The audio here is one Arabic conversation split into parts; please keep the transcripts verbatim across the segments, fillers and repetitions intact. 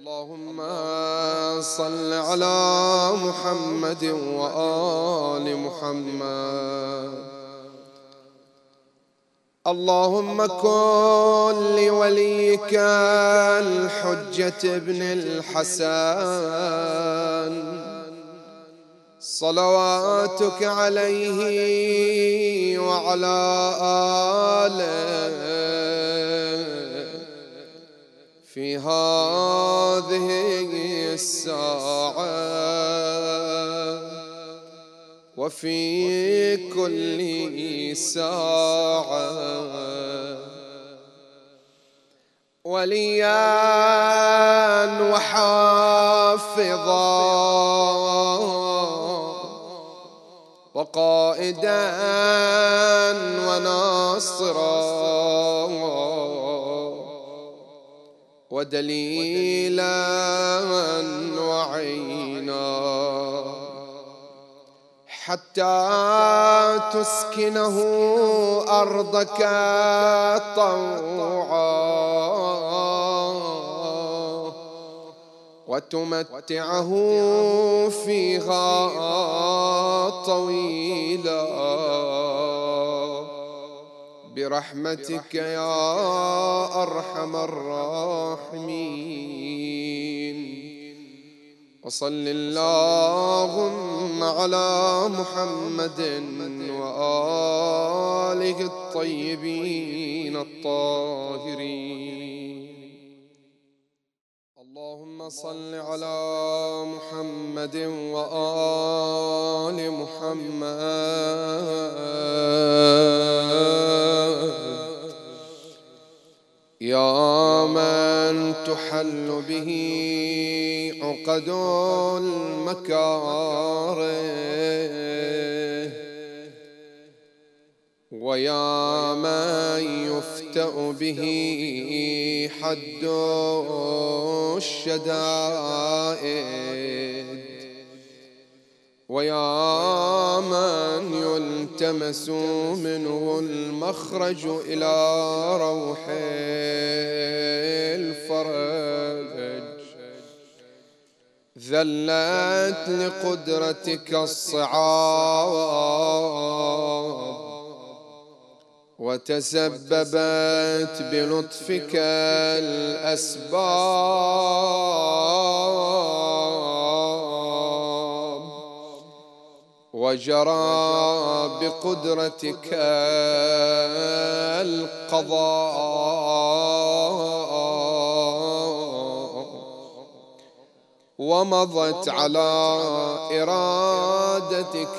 اللهم صل على محمد وآل محمد. اللهم كن لوليك الحجة ابن الحسن صلواتك عليه وعلى آله في هذه الساعة وفي كل ساعة وليا وحافظا وقائدا وناصرا ودليلا وعينا حتى تسكنه أرضك طوعا وتمتعه فيها طويلا برحمتك يا أرحم الراحمين. وصل اللهم على محمد وآله الطيبين الطاهرين. اللهم صل على محمد وآل محمد يا من تحل به عقد المكاره ويا من يفتأ به حد الشدائد ويا من يلتمس منه المخرج إلى روح الفرج ذلت لقدرتك الصعاب وتسببت بلطفك الأسباب وجرى بقدرتك القضاء ومضت على إرادتك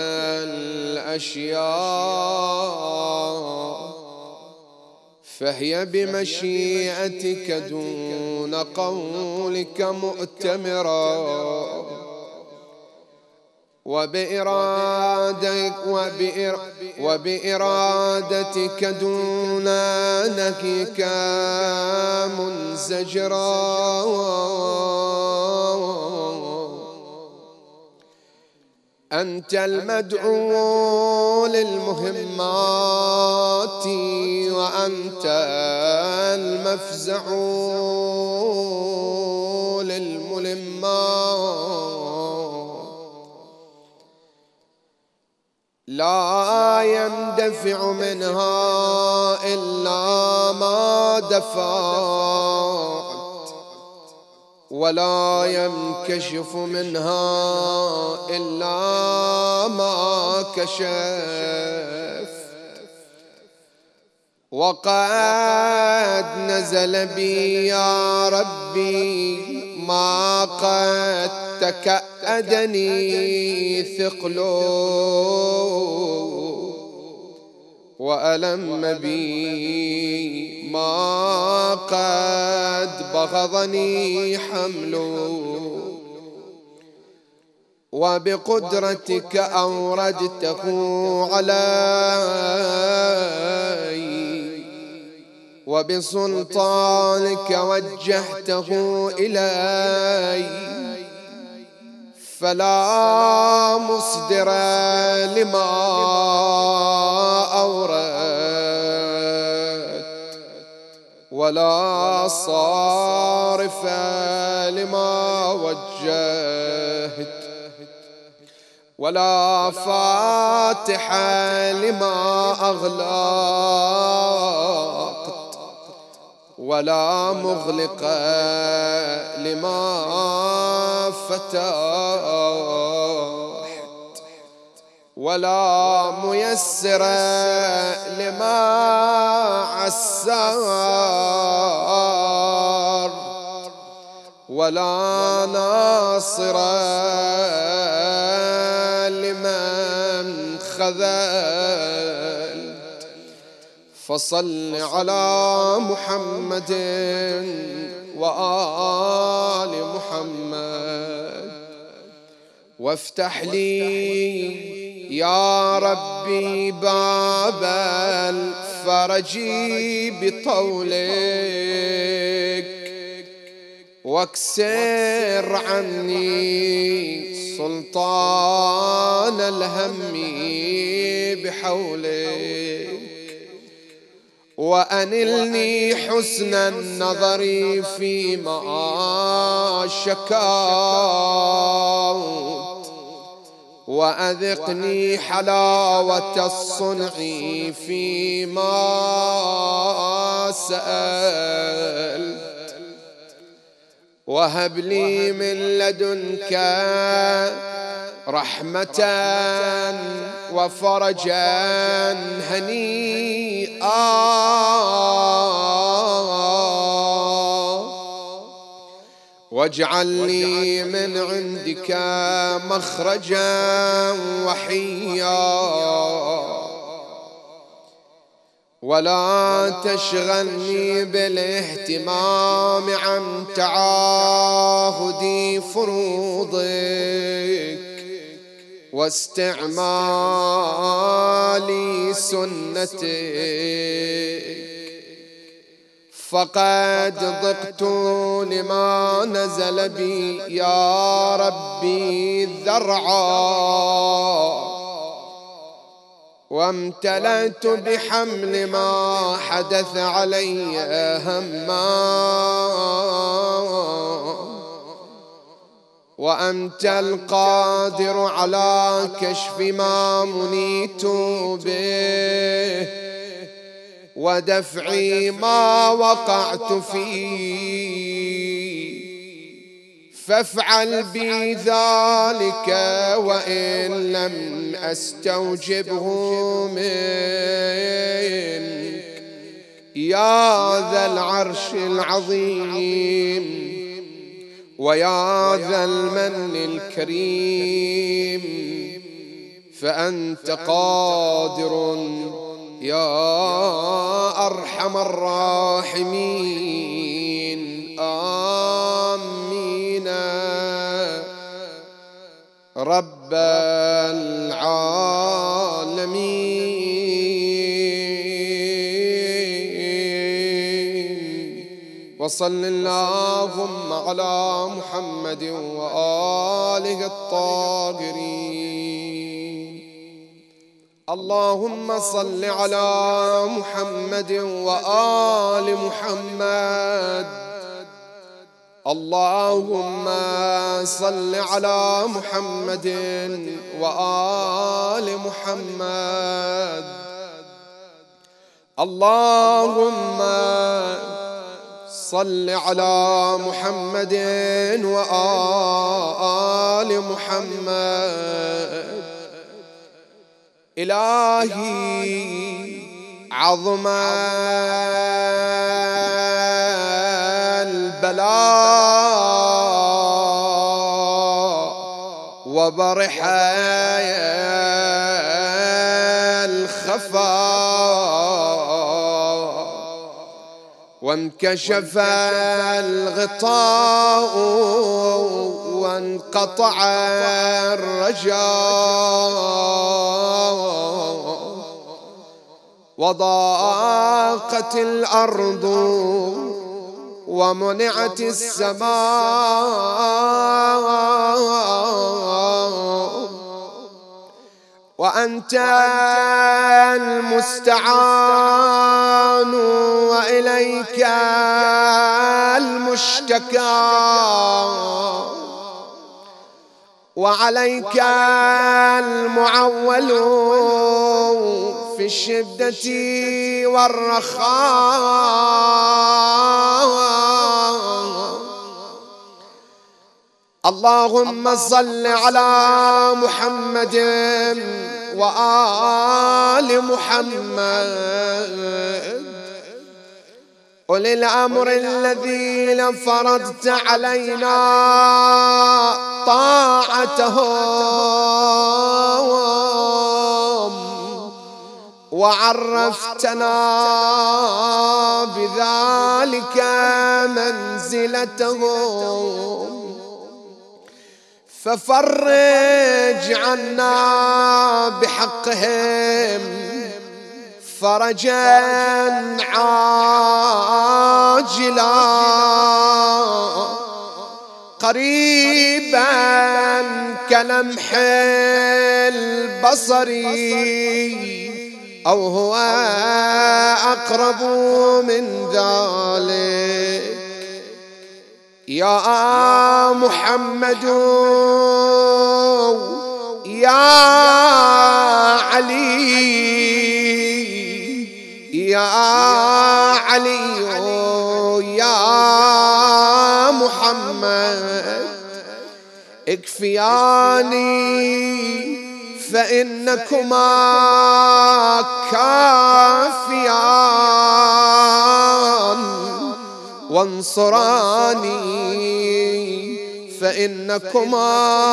الأشياء فهي بمشيئتك دون قولك مؤتمرا وبإرادتك, وبإرادتك دون نهيك منزجرا أنت المدعو للمهمات وأنت المفزع للملمات لا يندفع منها إلا ما دفعت ولا ينكشف منها إلا ما كشفت وقد نزل بي يا ربي ما قد تكأدني ثقل وألم بي ما قد بغضني حمل وبقدرتك أوردته علي وبسلطانك وجهته إلي فلا مصدر لما أوردت ولا صارف لما وجهت ولا فاتح لما أغلقت ولا مغلق لما فتحت ولا ميسر لما عسر ولا ناصر لمن خذل فصل على محمد وآل محمد وافتح لي يا ربي باب الفرج بطولك واكسر عني سلطان الهم بحولك وأنلني حسن النظر فيما شكوت وأذقني حلاوة الصنع فيما سألت وهب لي من لدنك رحمة وفرجا هنيئا واجعل لي من عندك مخرجا وحيا ولا تشغلني بالاهتمام عن تعاهد فروضك واستعمال سنتك فقد ضقت لما نزل بي يا ربي ذرعا وامتلأت بحمل ما حدث علي هما وأنت القادر على كشف ما منيت به ودفع ما وقعت فيه فافعل بي ذلك وإن لم أستوجبه منك يا ذا العرش العظيم ويا ذا المن الكريم فأنت قادر يا أرحم الراحمين آمين رب العالمين وصل اللهم على محمد وآله الطاهرين اللهم صل على محمد وآل محمد اللهم صل على محمد وآل محمد اللهم صل على محمد وآل محمد إلهي عظم البلاء وبرح الخفاء وانكشف الغطاء وانقطع الرجاء وضاقت الأرض ومنعت السماء وأنت المستعان وإليك المشتكى وعليك المعول في الشدة والرخاء. اللهم صل على محمد وآل محمد أولي الأمر الذين فرضت علينا طاعتهم وعرفتنا بذلك منزلتهم، ففرج عنا بحقهم فرجا عاجلا قريبا كلمح البصر أو هو أقرب من ذلك. يا محمد يا علي يا علي يا محمد اكفياني فإنكما كافيان، وانصراني فإنكما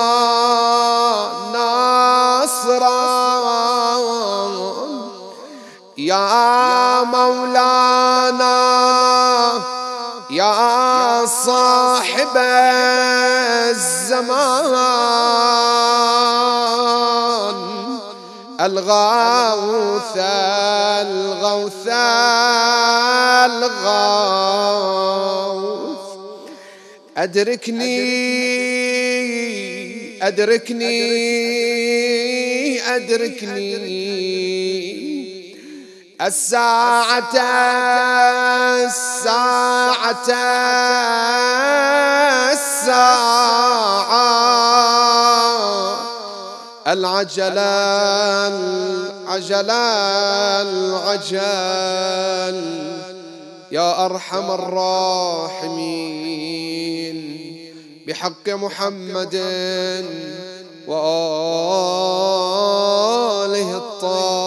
ناصران. يا مولانا يا صاحب الزمان الغوث الغوث الغوث أدركني أدركني أدركني الساعة الساعة الساعة العجل العجل العجل يا أرحم الراحمين بحق محمد وآله الطاهرين.